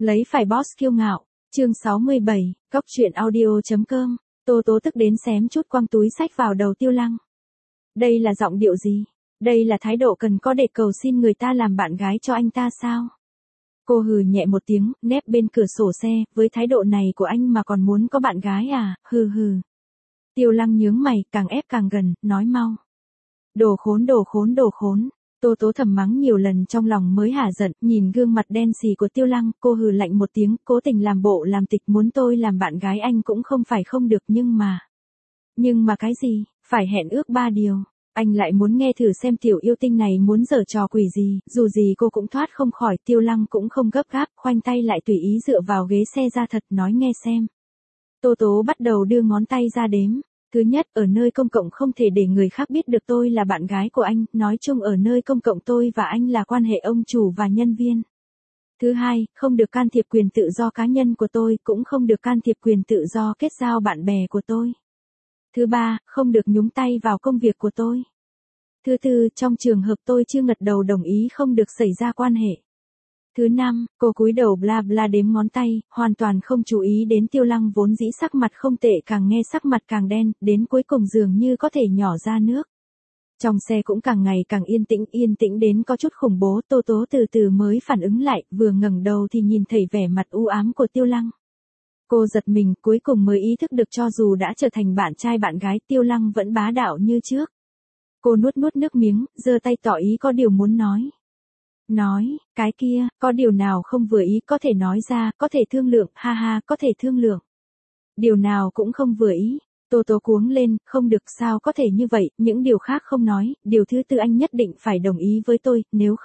Lấy phải boss kiêu ngạo. Chương 67, Cóc truyện audio.com. Tô Tố tức đến xém chút quăng túi sách vào đầu Tiêu Lăng. Đây là giọng điệu gì? Đây là thái độ cần có để cầu xin người ta làm bạn gái cho anh ta sao? Cô hừ nhẹ một tiếng, nép bên cửa sổ xe, với thái độ này của anh mà còn muốn có bạn gái à, hừ hừ. Tiêu Lăng nhướng mày, càng ép càng gần, nói mau. Đồ khốn đồ khốn đồ khốn. Tô Tố thầm mắng nhiều lần trong lòng mới hả giận, nhìn gương mặt đen xì của Tiêu Lăng, cô hừ lạnh một tiếng, cố tình làm bộ làm tịch muốn tôi làm bạn gái anh cũng không phải không được nhưng mà cái gì, phải hẹn ước 3 điều. Anh lại muốn nghe thử xem tiểu yêu tinh này muốn giở trò quỷ gì, dù gì cô cũng thoát không khỏi, Tiêu Lăng cũng không gấp gáp, khoanh tay lại tùy ý dựa vào ghế xe ra thật nói nghe xem. Tô Tố bắt đầu đưa ngón tay ra đếm. Thứ nhất, ở nơi công cộng không thể để người khác biết được tôi là bạn gái của anh, nói chung ở nơi công cộng tôi và anh là quan hệ ông chủ và nhân viên. Thứ hai, không được can thiệp quyền tự do cá nhân của tôi, cũng không được can thiệp quyền tự do kết giao bạn bè của tôi. Thứ ba, không được nhúng tay vào công việc của tôi. Thứ tư, trong trường hợp tôi chưa ngật đầu đồng ý không được xảy ra quan hệ. Thứ năm, cô cúi đầu bla bla đếm ngón tay, hoàn toàn không chú ý đến Tiêu Lăng vốn dĩ sắc mặt không tệ càng nghe sắc mặt càng đen, đến cuối cùng dường như có thể nhỏ ra nước. Trong xe cũng càng ngày càng yên tĩnh đến có chút khủng bố, Tô Tố từ từ mới phản ứng lại, vừa ngẩng đầu thì nhìn thấy vẻ mặt u ám của Tiêu Lăng. Cô giật mình, cuối cùng mới ý thức được cho dù đã trở thành bạn trai bạn gái, Tiêu Lăng vẫn bá đạo như trước. Cô nuốt nước miếng, giơ tay tỏ ý có điều muốn nói. Nói, cái kia, có điều nào không vừa ý có thể nói ra, có thể thương lượng, ha ha, có thể thương lượng. Điều nào cũng không vừa ý, Tô Tố cuống lên, không được sao có thể như vậy, những điều khác không nói, điều thứ tư anh nhất định phải đồng ý với tôi, nếu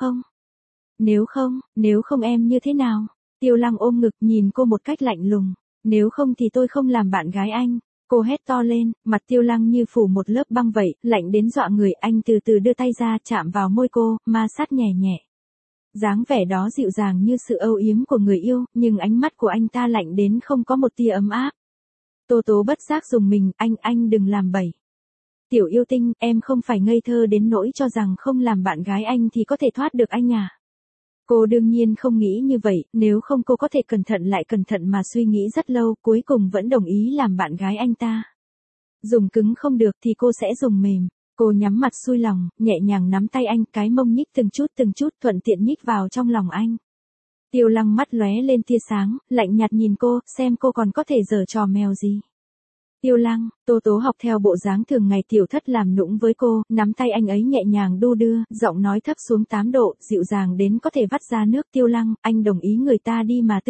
không em như thế nào? Tiêu Lăng ôm ngực nhìn cô một cách lạnh lùng, nếu không thì tôi không làm bạn gái anh. Cô hét to lên, mặt Tiêu Lăng như phủ một lớp băng vậy, lạnh đến dọa người, anh từ từ đưa tay ra chạm vào môi cô, ma sát nhẹ nhẹ. Dáng vẻ đó dịu dàng như sự âu yếm của người yêu, nhưng ánh mắt của anh ta lạnh đến không có một tia ấm áp. Tô Tố bất giác dùng mình, anh đừng làm bậy. Tiểu yêu tinh, em không phải ngây thơ đến nỗi cho rằng không làm bạn gái anh thì có thể thoát được anh à. Cô đương nhiên không nghĩ như vậy, nếu không cô có thể cẩn thận mà suy nghĩ rất lâu, cuối cùng vẫn đồng ý làm bạn gái anh ta. Dùng cứng không được thì cô sẽ dùng mềm. Cô nhắm mặt xuôi lòng, nhẹ nhàng nắm tay anh, cái mông nhích từng chút, thuận tiện nhích vào trong lòng anh. Tiêu Lăng mắt lóe lên tia sáng, lạnh nhạt nhìn cô, xem cô còn có thể giở trò mèo gì. Tiêu Lăng, Tô Tố học theo bộ dáng thường ngày tiểu thất làm nũng với cô, nắm tay anh ấy nhẹ nhàng đu đưa, giọng nói thấp xuống 8 độ, dịu dàng đến có thể vắt ra nước. Tiêu Lăng, anh đồng ý người ta đi mà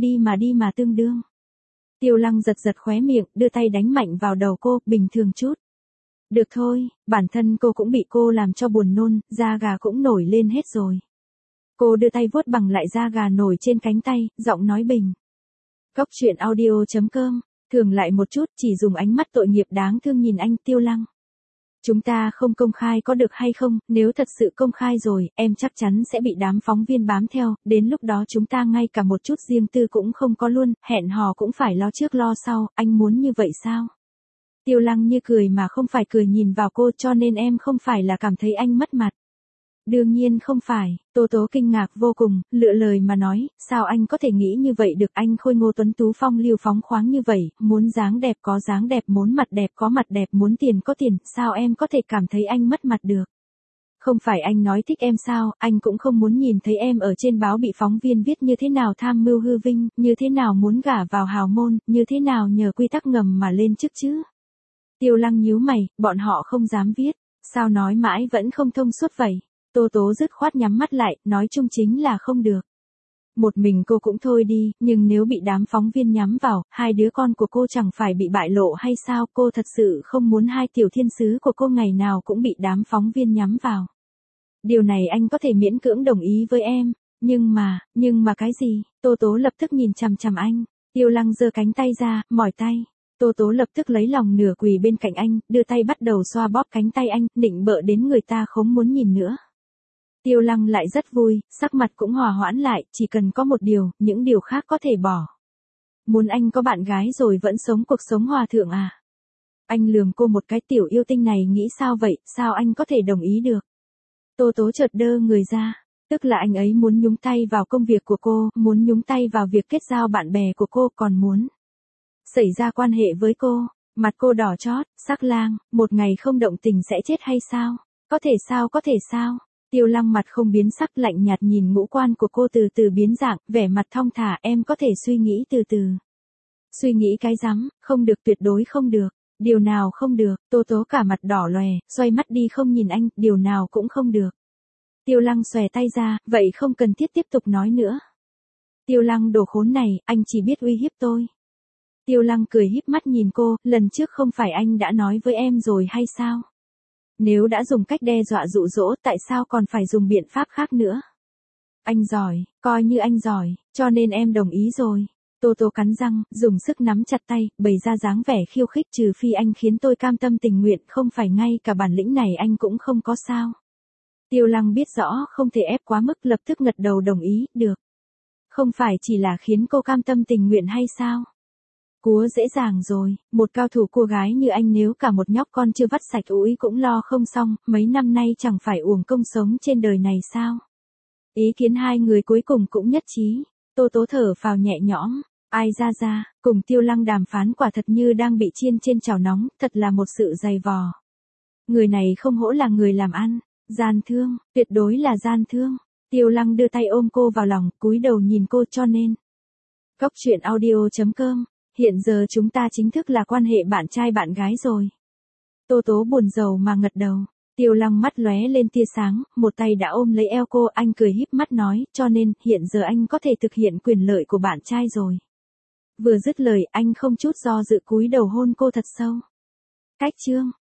tương đương. Tiêu Lăng giật khóe miệng, đưa tay đánh mạnh vào đầu cô, bình thường chút. Được thôi, bản thân cô cũng bị cô làm cho buồn nôn, da gà cũng nổi lên hết rồi. Cô đưa tay vuốt bằng lại da gà nổi trên cánh tay, giọng nói bình. Cóc truyện audio.com, thường lại một chút, chỉ dùng ánh mắt tội nghiệp đáng thương nhìn anh. Tiêu Lăng. Chúng ta không công khai có được hay không, nếu thật sự công khai rồi, em chắc chắn sẽ bị đám phóng viên bám theo, đến lúc đó chúng ta ngay cả một chút riêng tư cũng không có luôn, hẹn hò cũng phải lo trước lo sau, anh muốn như vậy sao? Tiêu Lăng như cười mà không phải cười nhìn vào cô, cho nên em không phải là cảm thấy anh mất mặt. Đương nhiên không phải, Tô Tố kinh ngạc vô cùng, lựa lời mà nói, sao anh có thể nghĩ như vậy được, anh khôi ngô tuấn tú phong lưu phóng khoáng như vậy, muốn dáng đẹp có dáng đẹp, muốn mặt đẹp có mặt đẹp, muốn tiền có tiền, sao em có thể cảm thấy anh mất mặt được. Không phải anh nói thích em sao, anh cũng không muốn nhìn thấy em ở trên báo bị phóng viên viết như thế nào tham mưu hư vinh, như thế nào muốn gả vào hào môn, như thế nào nhờ quy tắc ngầm mà lên chức chứ. Tiêu Lăng nhíu mày, bọn họ không dám viết, sao nói mãi vẫn không thông suốt vậy. Tô Tố dứt khoát nhắm mắt lại, nói chung chính là không được. Một mình cô cũng thôi đi, nhưng nếu bị đám phóng viên nhắm vào, hai đứa con của cô chẳng phải bị bại lộ hay sao, cô thật sự không muốn hai tiểu thiên sứ của cô ngày nào cũng bị đám phóng viên nhắm vào. Điều này anh có thể miễn cưỡng đồng ý với em, nhưng mà cái gì, Tô Tố lập tức nhìn chằm chằm anh, Tiêu Lăng giơ cánh tay ra, mỏi tay. Tô Tố lập tức lấy lòng nửa quỳ bên cạnh anh, đưa tay bắt đầu xoa bóp cánh tay anh, nịnh bợ đến người ta không muốn nhìn nữa. Tiêu Lăng lại rất vui, sắc mặt cũng hòa hoãn lại, chỉ cần có một điều, những điều khác có thể bỏ. Muốn anh có bạn gái rồi vẫn sống cuộc sống hòa thượng à? Anh lườm cô một cái, tiểu yêu tinh này nghĩ sao vậy, sao anh có thể đồng ý được? Tô Tố chợt đơ người ra. Tức là anh ấy muốn nhúng tay vào công việc của cô, muốn nhúng tay vào việc kết giao bạn bè của cô, còn muốn xảy ra quan hệ với cô. Mặt cô đỏ chót, sắc lang, một ngày không động tình sẽ chết hay sao? Có thể sao? Tiêu Lăng mặt không biến sắc, lạnh nhạt nhìn ngũ quan của cô từ từ biến dạng, vẻ mặt thong thả, em có thể suy nghĩ từ từ. Suy nghĩ cái rắm, không được, tuyệt đối không được. Điều nào không được? Tô Tố cả mặt đỏ lòe, xoay mắt đi không nhìn anh, điều nào cũng không được. Tiêu Lăng xòe tay ra, vậy không cần thiết tiếp tục nói nữa. Tiêu Lăng đồ khốn này, anh chỉ biết uy hiếp tôi. Tiêu Lăng cười híp mắt nhìn cô, lần trước không phải anh đã nói với em rồi hay sao? Nếu đã dùng cách đe dọa dụ dỗ, tại sao còn phải dùng biện pháp khác nữa? Anh giỏi, coi như anh giỏi, cho nên em đồng ý rồi. Tô Tố cắn răng, dùng sức nắm chặt tay, bày ra dáng vẻ khiêu khích, trừ phi anh khiến tôi cam tâm tình nguyện, không phải ngay cả bản lĩnh này anh cũng không có sao. Tiêu Lăng biết rõ không thể ép quá mức, lập tức gật đầu đồng ý, được. Không phải chỉ là khiến cô cam tâm tình nguyện hay sao? Cúa dễ dàng rồi, một cao thủ cô gái như anh nếu cả một nhóc con chưa vắt sạch ủi cũng lo không xong, mấy năm nay chẳng phải uổng công sống trên đời này sao? Ý kiến hai người cuối cùng cũng nhất trí. Tô Tố thở phào nhẹ nhõm, ai ra, cùng Tiêu Lăng đàm phán quả thật như đang bị chiên trên chảo nóng, thật là một sự dày vò. Người này không hổ là người làm ăn, gian thương, tuyệt đối là gian thương. Tiêu Lăng đưa tay ôm cô vào lòng, cúi đầu nhìn cô, cho nên. Cốc truyện audio.com, hiện giờ chúng ta chính thức là quan hệ bạn trai bạn gái rồi. Tô Tố buồn rầu mà ngật đầu. Tiêu Lăng mắt lóe lên tia sáng, một tay đã ôm lấy eo cô, anh cười híp mắt nói, cho nên, hiện giờ anh có thể thực hiện quyền lợi của bạn trai rồi. Vừa dứt lời, anh không chút do dự cúi đầu hôn cô thật sâu. Cách chương.